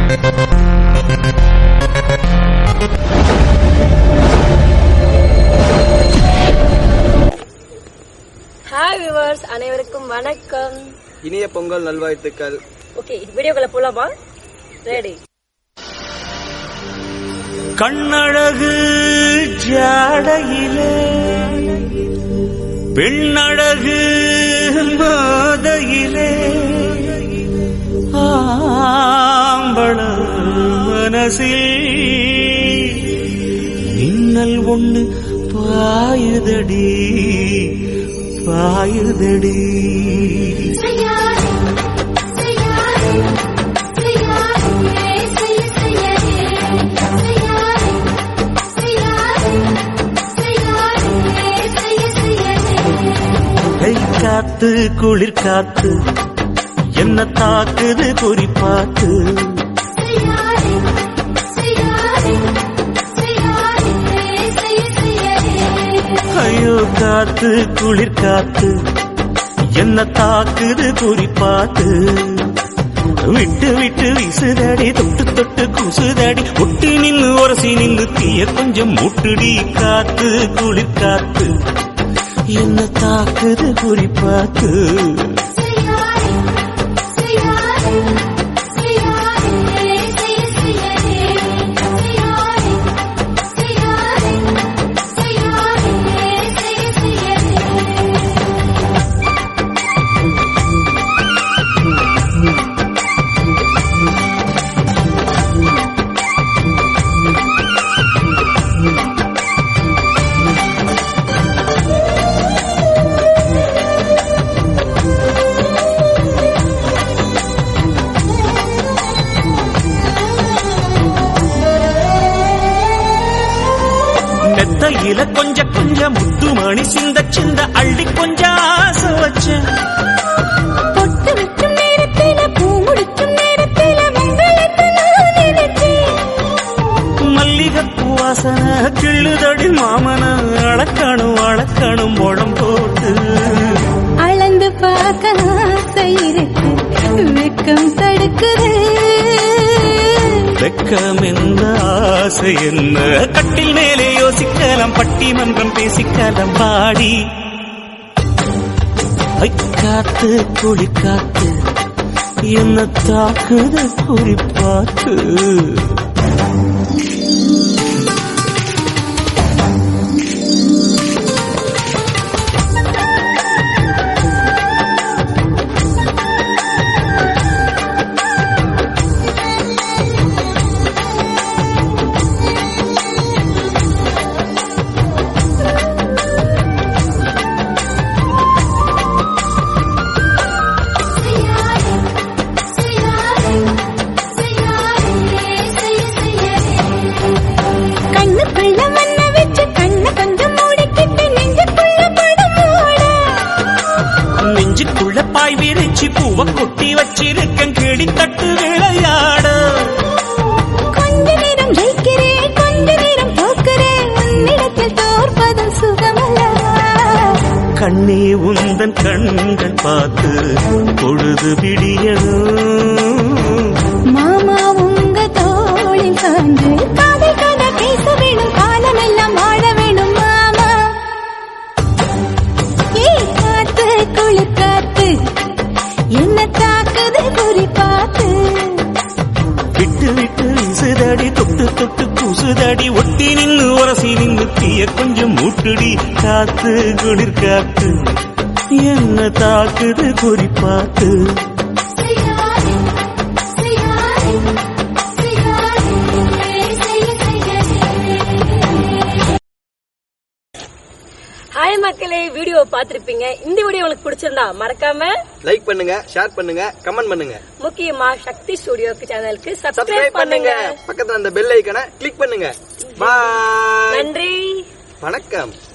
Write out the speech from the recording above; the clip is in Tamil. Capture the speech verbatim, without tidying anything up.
ஹாய் வியூவர்ஸ், அனைவருக்கும் வணக்கம். இனிய பொங்கல் நல்வாழ்த்துக்கள். ஓகே, வீடியோக்குள்ள போலாமா? ரெடி. கண்ணழகு ஜாடையிலே பெண்ணழகு மாதையிலே ஆம்பள மனசில் மின்னல் ஒண்ணு பாயுதடி பாயுதடி. காத்து குளிர் காத்து என்ன தாக்குது குறிப்பாத்து. ஐயோ காத்து குளிர் காத்து என்ன தாக்குது குறிப்பாத்து. விட்டு விட்டு விசுதடி தொட்டு தொட்டு குசுதடி ஒட்டி நின்று உரசி நின்று தீய கொஞ்சம் முட்டுடி. காத்து குளிர் காத்து என்ன தாக்குது குறிப்பாத்து. மெத்தையில கொஞ்ச கொஞ்ச முத்து மணி சிந்த சிந்த அள்ளி கொஞ்ச ஆசை வச்ச. பொட்டு வைக்கும் நேரத்தில பூ முடிக்கும் நேரத்தில மங்களத்தை நான் நினைச்சேன். மல்லிகைப்பூ வாசனை கிள்ளுதடி மாமன அளக்கணும் அளக்கணும் முழம் போட்டு. அளந்து பார்க்க ஆசை இருக்கு, வெக்கம் தடுக்குது. வெக்கம் என்ன ஆசை என்ன, கட்டில் மேலே யோசிக்கலாம் பட்டிமன்றம் பேசிக்கலாம் பாடி. காத்து குளி காத்து என்ன தாக்குது குறிப்பாத்து. நெஞ்சுக்குள்ள பாய் விரிச்சு பூவ கொட்டி வச்சிருக்கேன் கிளி தட்டு விளையாட. கொஞ்ச நேரம் ஜெயிக்கிறேன், கொஞ்ச நேரம் தோக்கிறேன், உன்னிடத்தில் தோற்பதும் சுகமல்லவா. கண்ணே உந்தன் கண்கள் பார்த்து பொழுது விடியணும். மாமா உங்க தோளின் சான்று காதை கதை பேச வேணும், காலமெல்லாம் வாழ வேணும் மாமா. ஏ காத்து குளிர் காத்து என்ன தாக்குது குறிப்பாத்து. விட்டு விட்டு விசுதடி தொட்டு தொட்டு குசுதடி ஒட்டி நின்று உரசி நின்று தீய கொஞ்சம் மூட்டுடி. காத்து குளிர் காத்து என்ன தாக்குது குறிப்பாத்து. ஹாய் மக்களே, வீடியோ பார்த்திருப்பீங்க. இந்த வீடியோ உங்களுக்கு பிடிச்சிருந்தா மறக்காம லைக் பண்ணுங்க, ஷேர் பண்ணுங்க, கமெண்ட் பண்ணுங்க. முக்கியமா சக்தி ஸ்டுடியோக்கு சேனலுக்கு சப்ஸ்கிரைப் சப்ஸ்கிரைப் பண்ணுங்க. பண்ணுங்க. பக்கத்துல அந்த பெல் ஐகானை கிளிக் பண்ணுங்க. பாய். நன்றி, வணக்கம்.